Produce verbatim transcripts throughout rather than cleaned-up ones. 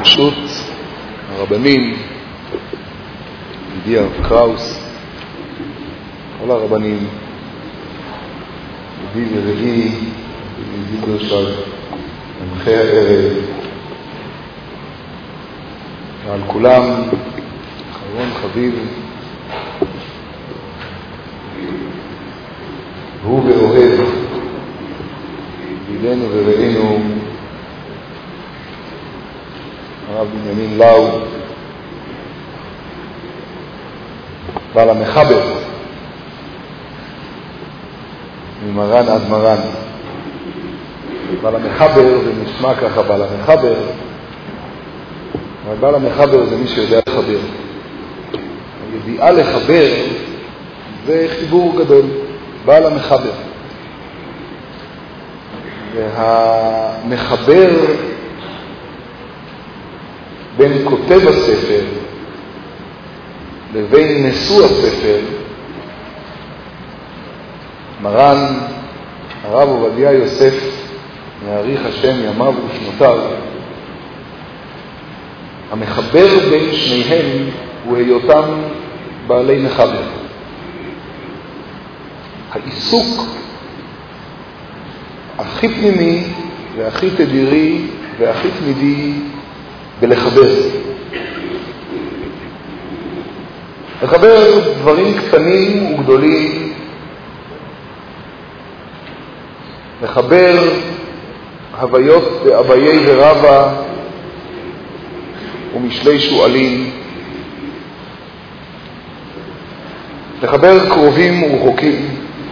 ברשות הרבנים, ידידי הרב קראוס, כל הרבנים, ידידי ורגילי, ידידי גרשל, מנחה הערב, ועל כולם, אחרון חביב, הוא ואוהב, ידידנו ורעינו, הרב בנימין לאו, בעל המחבר, ממרן עד מרן. בעל המחבר זה נשמע ככה, בעל המחבר, אבל בעל המחבר זה מי שיודע לחבר. הידיעה לחבר זה חיבור גדול, בעל המחבר. והמחבר בין כותב הספר לבין נשוא הספר, מרן הרב עובדיה יוסף, יאריך השם ימיו ושנותיו, המחבר בין שניהם הוא היותם בעלי מחבר. העיסוק הכי פנימי והכי תדירי והכי תמידי בלחבר. לחבר דברים קטנים וגדולים, לחבר הוויות באביי ורבא ומשלי שואלים, לחבר קרובים ורחוקים.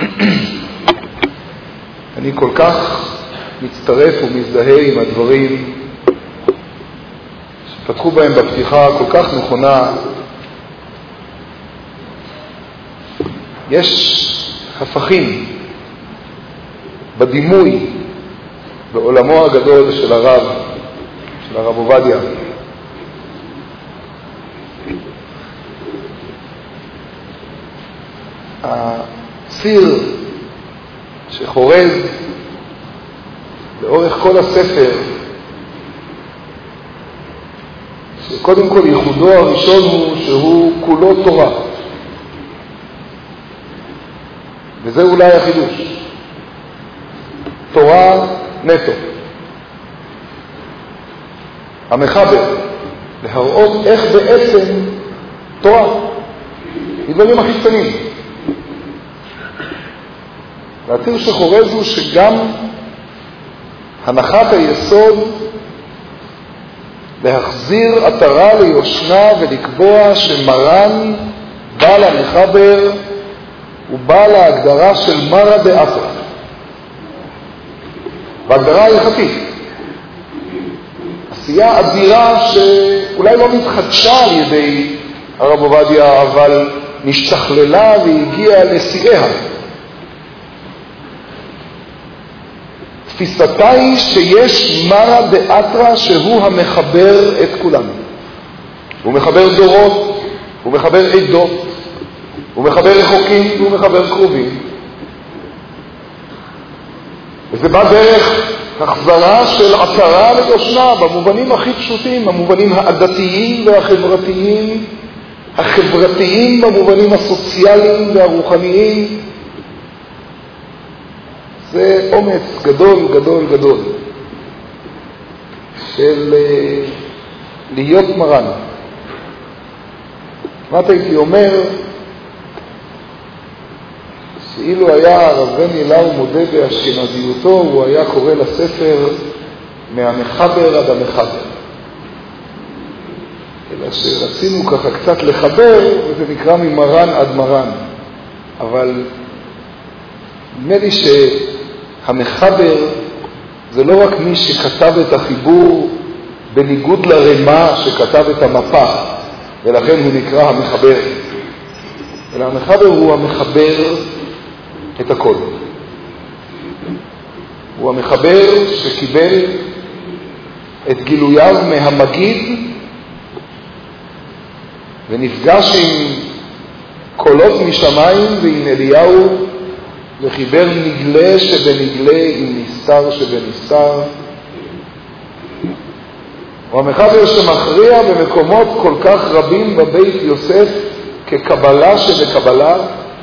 אני כל כך מצטרף ומזדהה עם הדברים שפתחו בהם בפתיחה כל כך נכונה. יש הפכים בדימוי בעולמו הגדול של הרב, של הרב עובדיה. הציר שחורז לאורך כל הספר, שקודם כל ייחודו הראשון הוא שהוא כולו תורה, וזה אולי החידוש, תורה נטו. המחבר, להראות איך בעצם תורה, מדברים הכי קטנים. והציר שחורז הוא שגם הנחת היסוד להחזיר עטרה ליושנה ולקבוע שמרן בעל המחבר הוא בעל ההגדרה של מרא דאתרא, והגדרה ההלכתית, עשייה אדירה שאולי לא מתחדשה על ידי הרב עובדיה, אבל משתכללה והגיעה לשיאיה. תפיסתה היא שיש מרא דאתרא שהוא המחבר את כולנו. הוא מחבר דורות, הוא מחבר עדות, הוא מחבר רחוקים והוא מחבר קרובים. וזה בא דרך החזרה של עטרה ליושנה במובנים הכי פשוטים, המובנים העדתיים והחברתיים, החברתיים במובנים הסוציאליים והרוחניים. זה אומץ גדול גדול גדול של להיות מרן. מה הייתי אומר, שאילו היה הרב בני לאו מודה באשכנזיותו, הוא היה קורא לספר מהמחבר עד המחבר. אלא שרצינו ככה קצת לחבר, וזה נקרא ממרן עד מרן. אבל נדמה לי שהמחבר זה לא רק מי שכתב את החיבור בניגוד לרמה שכתב את המפה, ולכן הוא נקרא המחבר. אלא המחבר הוא המחבר את הכל. הוא המחבר שקיבל את גילוייו מהמגיד ונפגש עם קולות משמיים ועם אליהו וחיבר נגלה שבנגלה עם נסתר שבנסתר, הוא המחבר שמכריע במקומות כל כך רבים בבית יוסף כקבלה שבקבלה.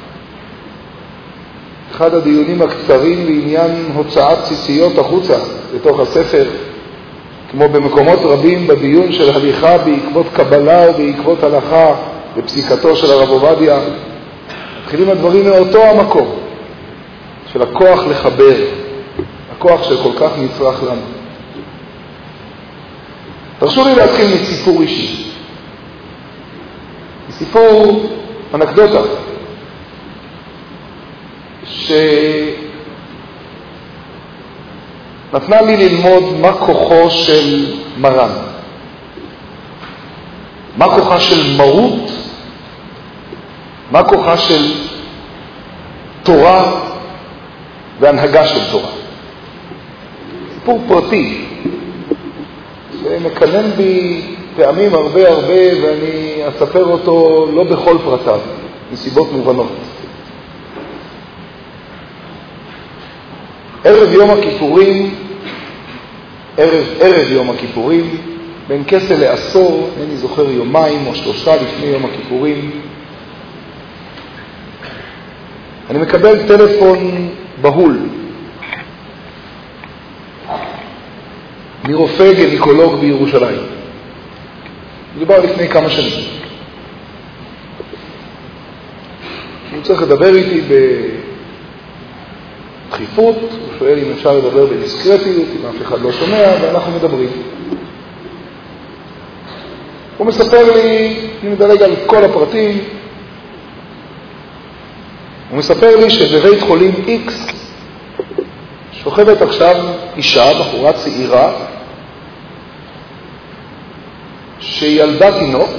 אחד הדיונים הקצרים בעניין הוצאת ציציות החוצה לתוך הספר, כמו במקומות רבים בדיון של הליכה בעקבות קבלה או בעקבות הלכה בפסיקתו של הרב עובדיה, מתחילים הדברים מאותו המקום של הכוח לחבר, הכוח שכל כך נצרך לנו. תרשו לי להתחיל מסיפור אישי, מסיפור אנקדוטה שנתנה לי ללמוד מה כוחו של מרן, מה כוחה של מרות, מה כוחה של תורה והנהגה של תורה. סיפור פרטי שמקנן בי פעמים הרבה הרבה, ואני אספר אותו לא בכל פרטיו, מסיבות מובנות. ערב יום הכיפורים, ערב, ערב יום הכיפורים, בין כסה לעשור, אני זוכר יומיים או שלושה לפני יום הכיפורים, אני מקבל טלפון בהול מרופא גניקולוג בירושלים. מדובר לפני כמה שנים. הוא צריך לדבר איתי בדחיפות, הוא שואל אם אפשר לדבר בדיסקרטיות, אם אף אחד לא שומע, ואנחנו מדברים. הוא מספר לי, אני מדלג על כל הפרטים, הוא מספר לי שבבית חולים X שוכבת עכשיו אישה, בחורה צעירה, שילדה תינוק,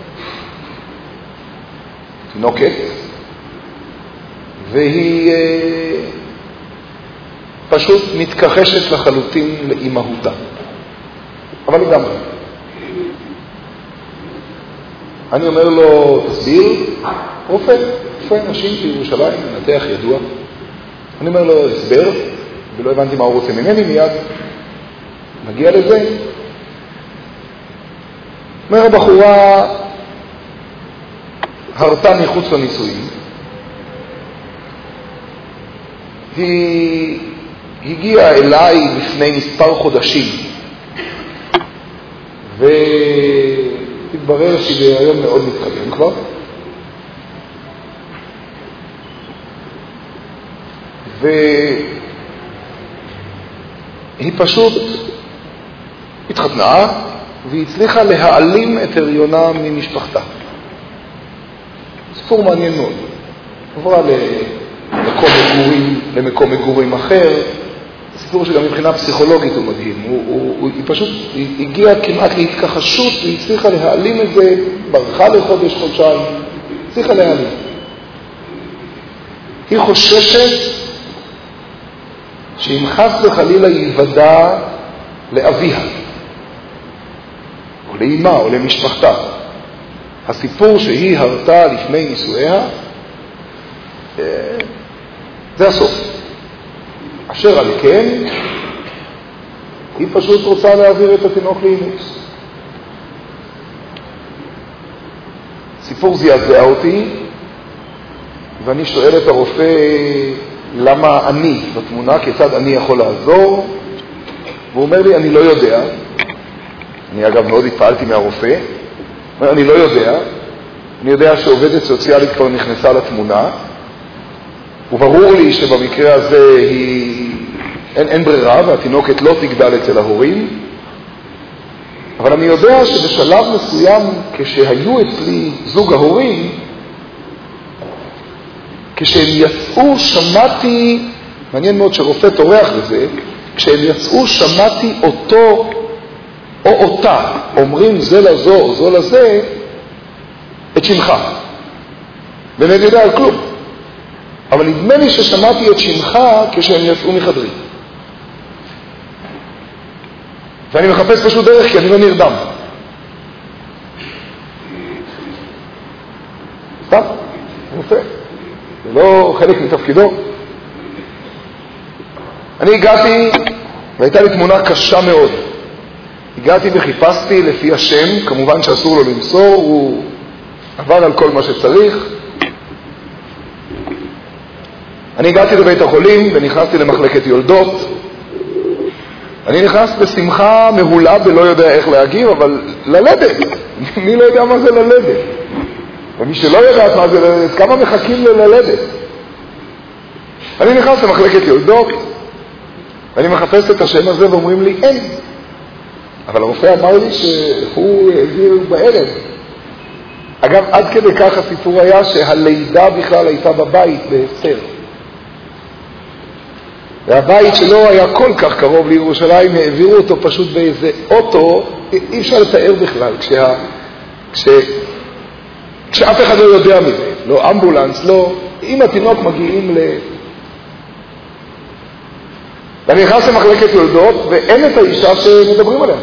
תינוקת, והיא אה, פשוט מתכחשת לחלוטין לאימהותה. אבל לגמרי. אני אומר לו, תסביר, רופא, רופא נשים בירושלים, מנתח ידוע. אני אומר לו, הסבר, ולא הבנתי מה הוא רוצה ממני מיד. מגיע לזה. אומר הבחורה, הרתה מחוץ לנישואים. היא הגיעה אליי לפני מספר חודשים, והתברר שהיא בהיריון מאוד מתקדם כבר. והיא פשוט התחתנה, והיא הצליחה להעלים את הריונה ממשפחתה. סיפור מעניין מאוד. עברה למקום מגורים, למקום מגורים אחר. סיפור שגם מבחינה פסיכולוגית הוא מדהים. הוא, הוא, הוא, היא פשוט היא הגיעה כמעט להתכחשות, והיא הצליחה להעלים את זה, ברחה לחודש, חודשיים, הצליחה להעלים. היא חוששת שאם חס וחלילה ייוודע לאביה, או לאמא, או למשפחתה, הסיפור שהיא הרתה לפני נישואיה, זה הסוף. אשר על כן, היא פשוט רוצה להעביר את התינוק לאימוץ. סיפור זעזע אותי, ואני שואל את הרופא, למה אני בתמונה, כיצד אני יכול לעזור? והוא אומר לי, אני לא יודע. אני אגב מאוד התפעלתי מהרופא. אני לא יודע. אני יודע שעובדת סוציאלית כבר נכנסה לתמונה, וברור לי שבמקרה הזה היא, אין, אין ברירה, והתינוקת לא תגדל אצל ההורים. אבל אני יודע שבשלב מסוים, כשהיו אצלי זוג ההורים, כשהם יצאו, שמעתי, מעניין מאוד שרופא תורח לזה, כשהם יצאו, שמעתי אותו או אותה, אומרים זה לזו או זו לזה, את שמך. ואני יודע על כלום. אבל נדמה לי ששמעתי את שמך כשהם יצאו מחדרי. ואני מחפש פשוט דרך, כי אני לא נרדם. סתם, רופא. זה לא חלק מתפקידו. אני הגעתי, והייתה לי תמונה קשה מאוד. הגעתי וחיפשתי לפי השם, כמובן שאסור לו למסור, הוא עבר על כל מה שצריך. אני הגעתי לבית החולים ונכנסתי למחלקת יולדות. אני נכנס בשמחה מהולה ולא יודע איך להגיב, אבל ללדת. מי לא יודע מה זה ללדת? ומי שלא יודעת מה זה ללדת, כמה מחכים ללדת? אני נכנס למחלקת יולדות, ואני מחפש את השם הזה ואומרים לי, אין. אבל הרופא אמר לי שהוא העביר בערב. אגב, עד כדי כך הסיפור היה שהלידה בכלל הייתה בבית, בהסתר. והבית שלו היה כל כך קרוב לירושלים, העבירו אותו פשוט באיזה אוטו, אי אפשר לתאר בכלל, כשה, כש, כשאף אחד לא יודע מזה, לא אמבולנס, לא, אם התינוק מגיעים ל... ואני נכנס למחלקת יולדות, ואין את האישה שמדברים עליה.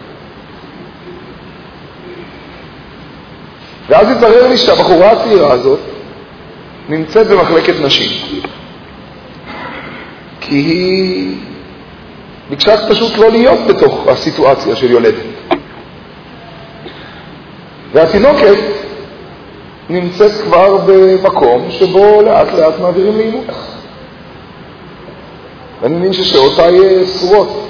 ואז התברר לי שהבחורה הצעירה הזאת נמצאת במחלקת נשים. כי היא ביקשה פשוט לא להיות בתוך הסיטואציה של יולדת. והתינוקת נמצאת כבר במקום שבו לאט לאט מעבירים לאימוץ. ואני מבין ששעותיי סרורות.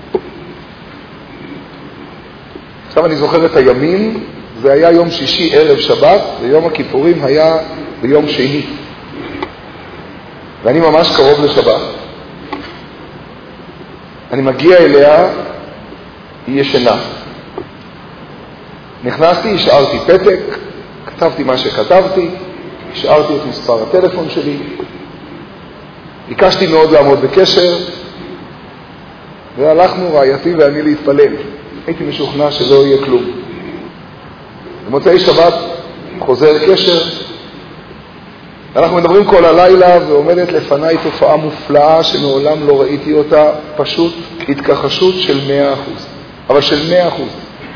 עכשיו אני זוכר את הימים, זה היה יום שישי ערב שבת, ויום הכיפורים היה ביום שני. ואני ממש קרוב לשבת. אני מגיע אליה, היא ישנה. נכנסתי, השארתי פתק, כתבתי מה שכתבתי, השארתי את מספר הטלפון שלי, ביקשתי מאוד לעמוד בקשר, והלכנו רעייתי ואני להתפלל. הייתי משוכנע שלא יהיה כלום. במוצאי שבת חוזר קשר, אנחנו מדברים כל הלילה, ועומדת לפניי תופעה מופלאה שמעולם לא ראיתי אותה, פשוט התכחשות של מאה אחוז, אבל של מאה אחוז.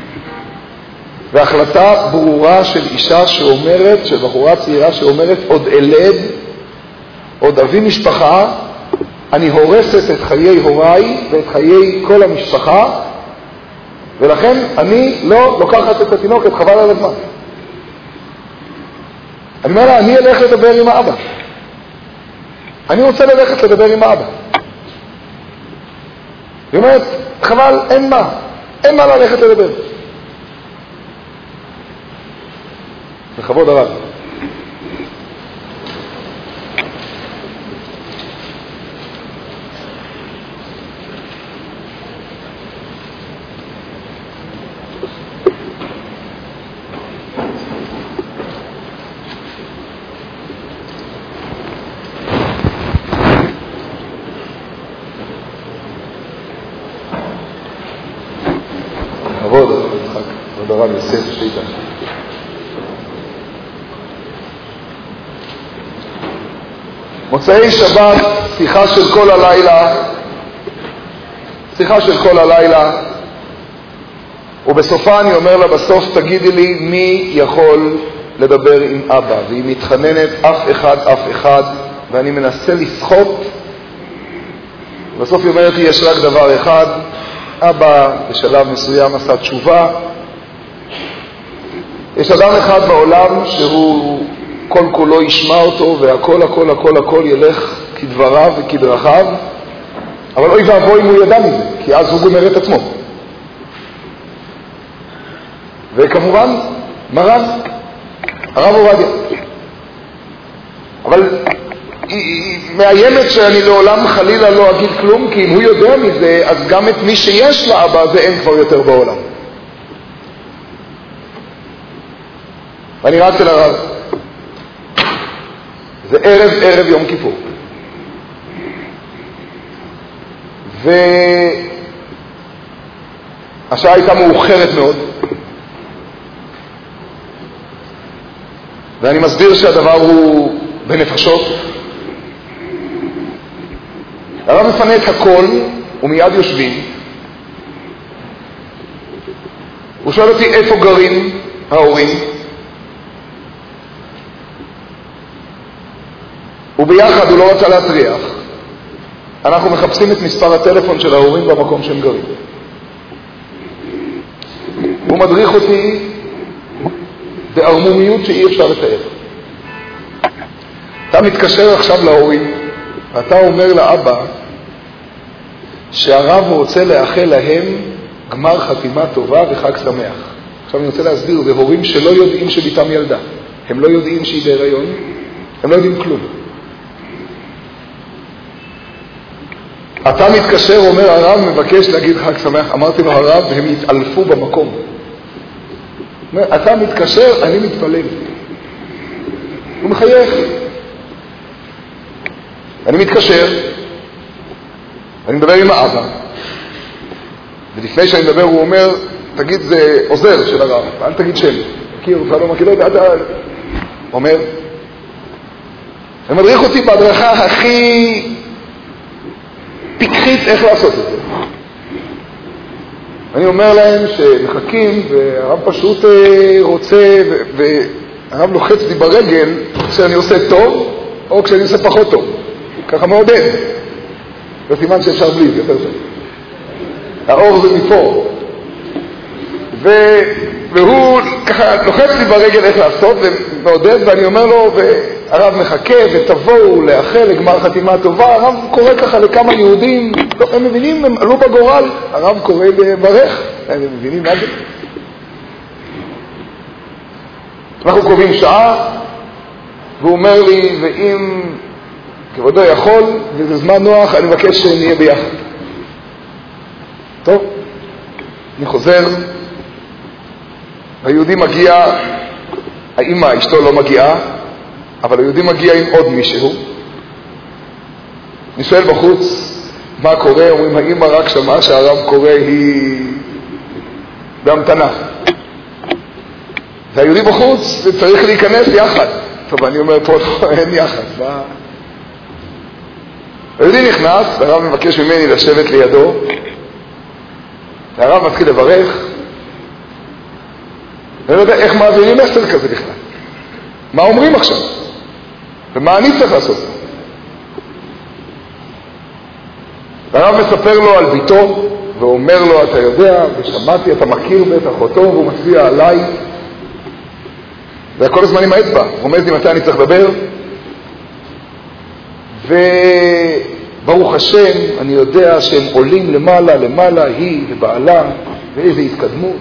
והחלטה ברורה של אישה שאומרת, של בחורה צעירה שאומרת, עוד אלד, עוד אבי משפחה, אני הורסת את חיי הוריי ואת חיי כל המשפחה, ולכן אני לא לוקחת את התינוקת, חבל על הזמן. אני אומר לה, אני אלך לדבר עם האבא. אני רוצה ללכת לדבר עם האבא. היא אומרת, חבל, אין מה. אין מה ללכת לדבר. בכבוד הרב. מוצאי שבת, שיחה של כל הלילה, שיחה של כל הלילה, ובסופה אני אומר לה, בסוף תגידי לי מי יכול לדבר עם אבא, והיא מתחננת, אף אחד, אף אחד, ואני מנסה לסחוט, בסוף היא אומרת לי, יש רק דבר אחד, אבא בשלב מסוים עשה תשובה, יש אדם אחד בעולם שהוא כל כולו ישמע אותו, והכל הכל הכל הכל ילך כדבריו וכדרכיו, אבל אוי ואבוי אם הוא ידע מזה, כי אז הוא גומר את עצמו. וכמובן מרן, הרב עובדיה. אבל היא, היא מאיימת שאני לעולם חלילה לא אגיד כלום, כי אם הוא יודע מזה, אז גם את מי שיש לאבא זה אין כבר יותר בעולם. ואני רץ אל הרב. זה ערב, ערב יום כיפור. והשעה הייתה מאוחרת מאוד. ואני מסביר שהדבר הוא בנפשות. הרב מפנה את הכל, ומיד יושבים. הוא שואל אותי איפה גרים ההורים. וביחד הוא לא רצה להטריח. אנחנו מחפשים את מספר הטלפון של ההורים במקום שהם גרים. והוא מדריך אותי בערמומיות שאי אפשר לתאר. אתה מתקשר עכשיו להורים, ואתה אומר לאבא שהרב רוצה לאחל להם גמר חתימה טובה וחג שמח. עכשיו אני רוצה להסביר, זה הורים שלא יודעים שביתם ילדה. הם לא יודעים שהיא בהיריון, הם לא יודעים כלום. אתה מתקשר, אומר הרב מבקש להגיד חג שמח. אמרתי לו הרב, והם יתעלפו במקום. אומר, אתה מתקשר, אני מתפלל. הוא מחייך. אני מתקשר, אני מדבר עם האבא, ולפני שאני מדבר הוא אומר, תגיד זה עוזר של הרב, אל תגיד שם, מכיר, אתה לא מכיר, אתה אומר, ומדריך אותי בהדרכה הכי פיקחית איך לעשות את זה. אני אומר להם שמחכים, והרב פשוט רוצה, והרב לוחץ לי ברגל כשאני עושה טוב, או כשאני עושה פחות טוב. ככה מעודד. זה סימן שאפשר בלי, זה יותר טוב. האור זה מפה. ו... והוא ככה לוחץ לי ברגל איך לעשות, ומעודד, ואני אומר לו, והרב מחכה, ותבואו לאחל לגמר חתימה טובה. הרב קורא ככה לכמה יהודים, הם מבינים, הם עלו בגורל. הרב קורא לברך, הם מבינים מה זה. אנחנו קובעים שעה, והוא אומר לי, ואם כבודו יכול, וזה זמן נוח, אני מבקש שנהיה ביחד. טוב, אני חוזר, היהודי מגיע, האמא, אשתו לא מגיעה, אבל היהודי מגיע עם עוד מישהו. אני שואל בחוץ, מה קורה? אומרים, האמא רק שמעה שהרב קורא, היא בהמתנה. והיהודי בחוץ, וצריך להיכנס יחד. טוב, אני אומר, פה אין יחד, מה? היהודי נכנס, הרב מבקש ממני לשבת לידו, והרב מתחיל לברך, ואני לא יודע איך מעבירים מסר כזה בכלל. מה אומרים עכשיו? ומה אני צריך לעשות? הרב מספר לו על ביתו, ואומר לו, אתה יודע, ושמעתי, אתה מכיר בית אחותו, והוא מצביע עליי, וכל הזמן עם האצבע, הוא אומר לי מתי אני צריך לדבר, וברוך השם, אני יודע שהם עולים למעלה, למעלה, היא ובעלה, ואיזו התקדמות.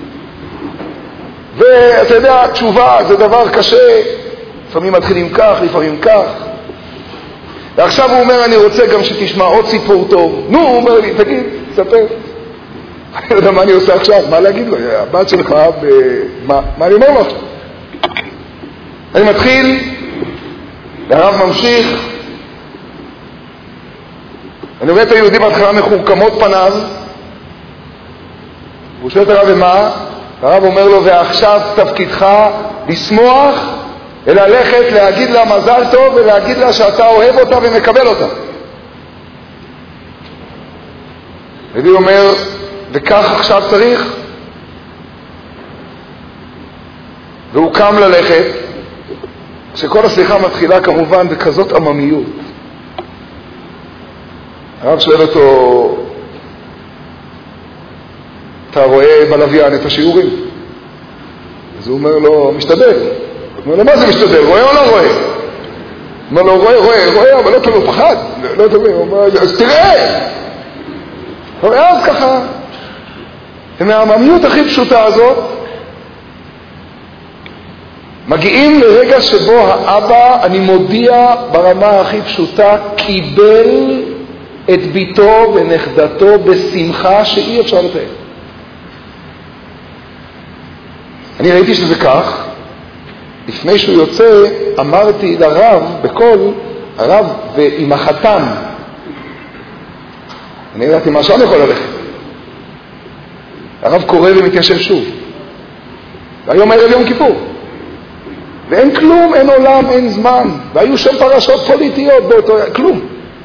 ואתה יודע, תשובה זה דבר קשה, לפעמים מתחילים כך, לפעמים כך. ועכשיו הוא אומר, אני רוצה גם שתשמע עוד סיפור טוב. נו, הוא אומר לי, תגיד, תספר. אני לא יודע מה אני עושה עכשיו, מה להגיד לו? הבת שלך, ב... מה, מה אני אומר לו עכשיו? אני מתחיל, והרב ממשיך, אני רואה את היהודי בהתחלה מחורקמות פניו, הוא שואל את הרב ומה? הרב אומר לו, ועכשיו תפקידך לשמוח וללכת להגיד לה מזל טוב ולהגיד לה שאתה אוהב אותה ומקבל אותה. היהודי אומר, וכך עכשיו צריך? והוא קם ללכת, כשכל השיחה מתחילה כמובן בכזאת עממיות. הרב שואל אותו, אתה רואה בלוויין את השיעורים? אז הוא אומר לו, משתדל. הוא אומר לו, מה זה משתדל? רואה או לא רואה? הוא אומר לו, רואה, רואה, רואה, אבל לא תלו פחד. לא תלו, הוא אומר, אז תראה! ואז ככה, מהעממיות הכי פשוטה הזאת, מגיעים לרגע שבו האבא, אני מודיע ברמה הכי פשוטה, קיבל את ביתו ונכדתו בשמחה שאי אפשר לתאר. אני ראיתי שזה כך, לפני שהוא יוצא, אמרתי לרב, בכל, הרב ועם החתן, אני ידעתי מה שם יכול ללכת. הרב קורא ומתיישב שוב. והיום ערב יום כיפור. ואין כלום, אין עולם, אין זמן. והיו שם פרשות פוליטיות באותו, כלום.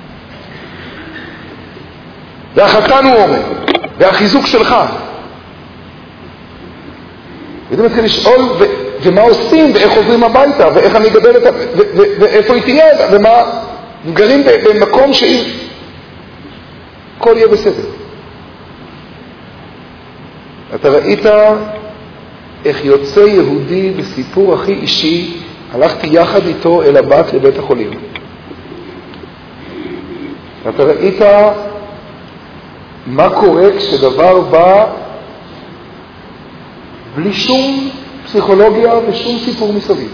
והחתן הוא אומר, והחיזוק שלך. ואתה מתחיל לשאול, ו- ומה עושים, ואיך עוברים הביתה, ואיך אני גדל את ה... ו- ו- ואיפה היא תהיה, ומה... גרים במקום שהיא... הכל יהיה בסדר. אתה ראית איך יוצא יהודי בסיפור הכי אישי, הלכתי יחד איתו אל הבת לבית החולים. ואתה ראית מה קורה כשדבר בא בלי שום פסיכולוגיה ושום סיפור מסביב.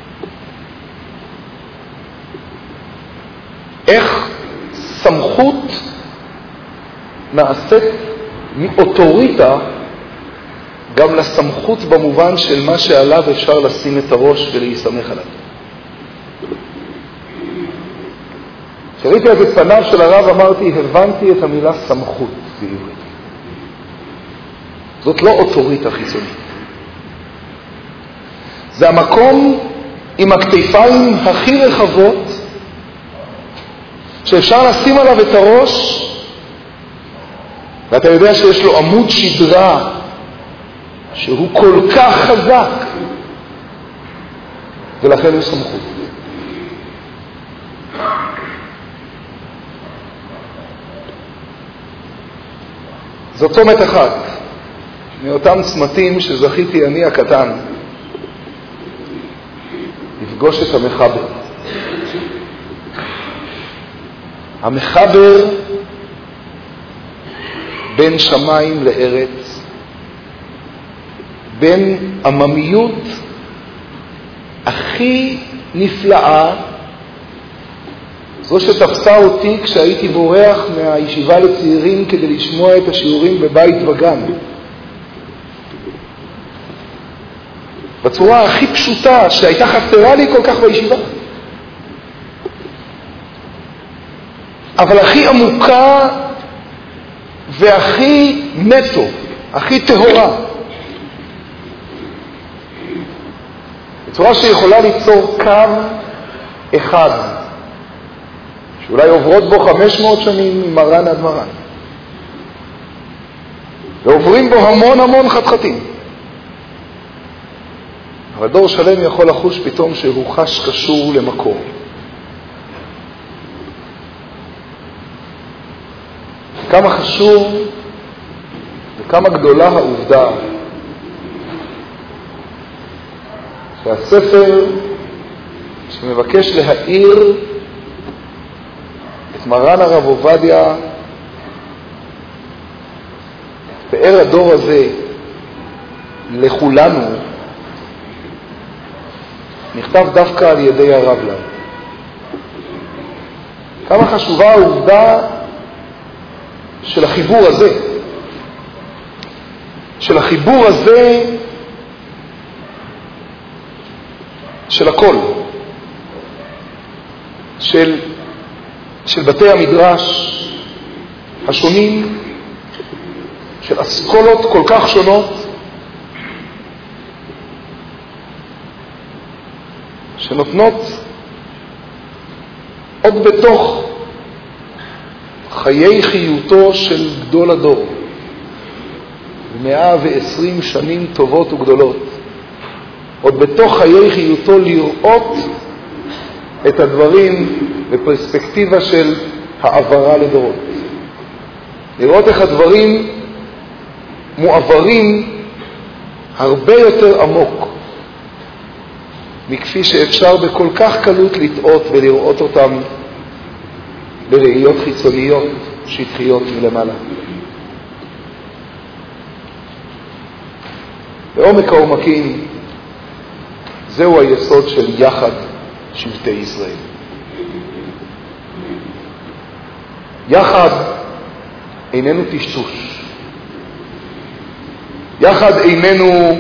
איך סמכות נעשית מאוטוריטה גם לסמכות במובן של מה שעליו אפשר לשים את הראש ולהיסמך עליו. כשראיתי את פניו של הרב אמרתי, הבנתי את המילה סמכות בעברית. זאת לא אוטוריטה חיצונית. זה המקום עם הכתפיים הכי רחבות שאפשר לשים עליו את הראש, ואתה יודע שיש לו עמוד שדרה שהוא כל כך חזק, ולכן יש סמכות. זאת צומת אחת מאותם צמתים שזכיתי אני הקטן לפגוש את המחבר. המחבר בין שמיים לארץ, בין עממיות הכי נפלאה, זו שתפסה אותי כשהייתי בורח מהישיבה לצעירים כדי לשמוע את השיעורים בבית וגן. בצורה הכי פשוטה שהייתה חסרה לי כל כך בישיבה. אבל הכי עמוקה והכי נטו, הכי טהורה. בצורה שיכולה ליצור קו אחד, שאולי עוברות בו חמש מאות שנים ממרן עד מרן. ועוברים בו המון המון חתחתים. אבל דור שלם יכול לחוש פתאום שהוא חש קשור למקור. כמה חשוב וכמה גדולה העובדה שהספר שמבקש להאיר את מרן הרב עובדיה, פאר הדור הזה לכולנו, נכתב דווקא על ידי הרב לאו. כמה חשובה העובדה של החיבור הזה, של החיבור הזה של הכל, של, של בתי המדרש השונים, של אסכולות כל כך שונות, שנותנות עוד בתוך חיי חיותו של גדול הדור, מאה ועשרים שנים טובות וגדולות, עוד בתוך חיי חיותו לראות את הדברים בפרספקטיבה של העברה לדורות. לראות איך הדברים מועברים הרבה יותר עמוק מכפי שאפשר בכל כך קלות לטעות ולראות אותם בראיות חיצוניות, שטחיות מלמעלה. בעומק העומקים, זהו היסוד של יחד שבטי ישראל. יחד איננו טשטוש. יחד איננו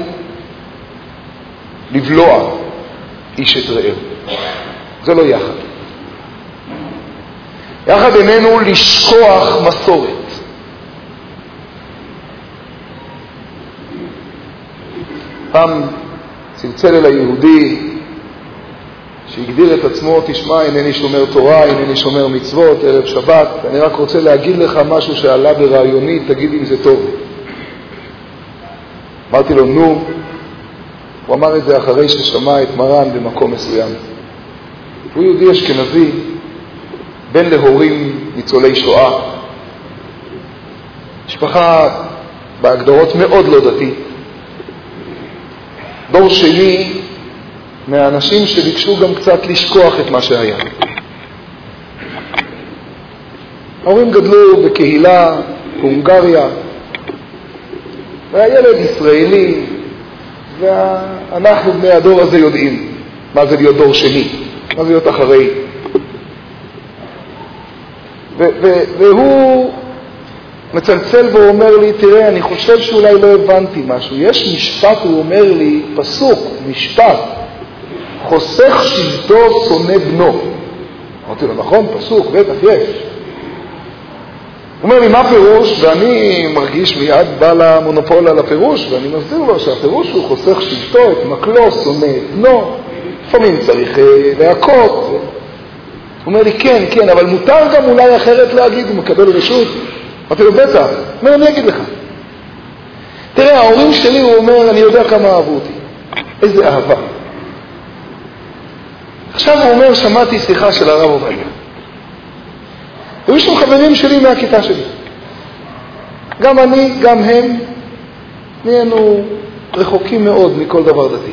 לבלוע איש את רעהו. זה לא יחד. יחד איננו לשכוח מסורת. פעם צלצל אל היהודי שהגדיר את עצמו, תשמע, אינני שומר תורה, אינני שומר מצוות, ערב שבת, אני רק רוצה להגיד לך משהו שעלה ברעיוני, תגיד אם זה טוב. אמרתי לו, נו, הוא אמר את זה אחרי ששמע את מרן במקום מסוים. הוא יהודי אשכנזי, בן להורים ניצולי שואה, משפחה בהגדרות מאוד לא דתית, דור שני מהאנשים שביקשו גם קצת לשכוח את מה שהיה. ההורים גדלו בקהילה בהונגריה, והילד ישראלי, ואנחנו בני הדור הזה יודעים מה זה להיות דור שני, מה זה להיות אחרי. והוא מצלצל ואומר לי, תראה, אני חושב שאולי לא הבנתי משהו. יש משפט, הוא אומר לי, פסוק, משפט, חוסך שבטו שונא בנו. אמרתי לו, נכון, פסוק, בטח, יש. הוא אומר לי, מה פירוש? ואני מרגיש מיד בא למונופול על הפירוש, ואני מסביר לו שהפירוש הוא חוסך שבטו, את מקלו, שונא את בנו, לפעמים צריך להכות. הוא אומר לי, כן, כן, אבל מותר גם אולי אחרת להגיד, הוא מקבל רשות. אמרתי לו, בטח. הוא אומר, אני אגיד לך. תראה, ההורים שלי, הוא אומר, אני יודע כמה אהבו אותי. איזה אהבה. עכשיו הוא אומר, שמעתי שיחה של הרב עובדיה. היו שם חברים שלי מהכיתה שלי. גם אני, גם הם, נהיינו רחוקים מאוד מכל דבר דתי.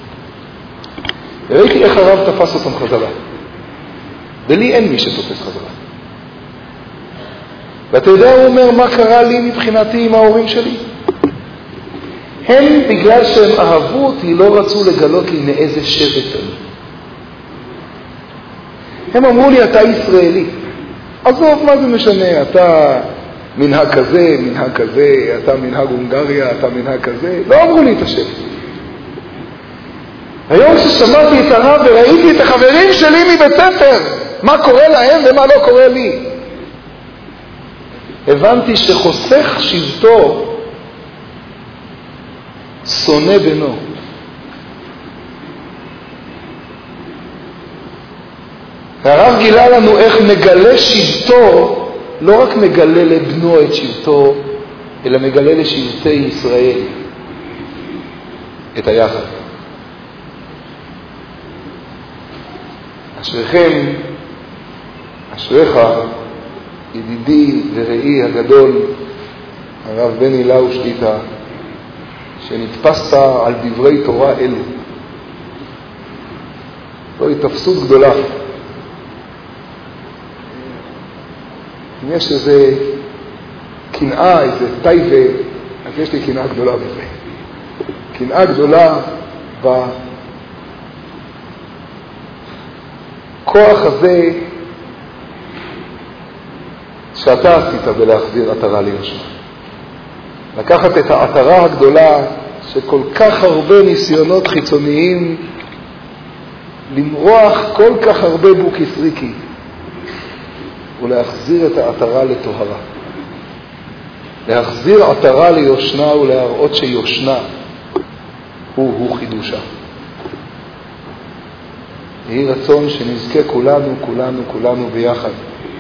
וראיתי איך הרב תפס אותם חזרה. ולי אין מי שתופס חזרה. ואתה יודע, הוא אומר, מה קרה לי מבחינתי עם ההורים שלי? הם, בגלל שהם אהבו אותי, לא רצו לגלות לי מאיזה שבט אני. הם אמרו לי, אתה ישראלי. עזוב, מה זה משנה? אתה מנהג כזה, מנהג כזה, אתה מנהג הונגריה, אתה מנהג כזה. לא אמרו לי את השם. היום ששמעתי את הרב וראיתי את החברים שלי מבית ספר, מה קורה להם ומה לא קורה לי, הבנתי שחוסך שבטו שונא בנו. והרב גילה לנו איך מגלה שבטו, לא רק מגלה לבנו את שבטו, אלא מגלה לשבטי ישראל את היחד. אשריכם, אשריך, ידידי ורעי הגדול, הרב בני לאו שליטה, שנתפסת על דברי תורה אלו. זוהי תפסות גדולה. אם יש איזה קנאה, איזה טייבה, אז יש לי קנאה גדולה בזה. קנאה גדולה בכוח הזה שאתה עשית בלהחזיר עטרה ליושנה. לקחת את העטרה הגדולה שכל כך הרבה ניסיונות חיצוניים למרוח כל כך הרבה בוקיסריקי ולהחזיר את העטרה לטהרה. להחזיר עטרה ליושנה ולהראות שיושנה הוא הוא חידושה. יהי רצון שנזכה כולנו, כולנו, כולנו ביחד.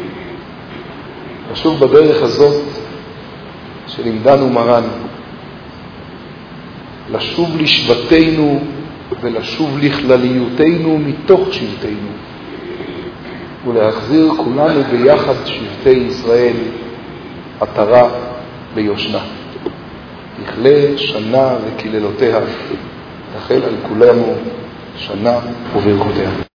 לשוב בדרך הזאת שלימדנו מרן. לשוב לשבטנו ולשוב לכלליותנו מתוך שבטנו. ולהחזיר כולנו ביחד שבטי ישראל עטרה ליושנה. תכלה שנה וקללותיה, תחל על כולנו שנה וברכותיה.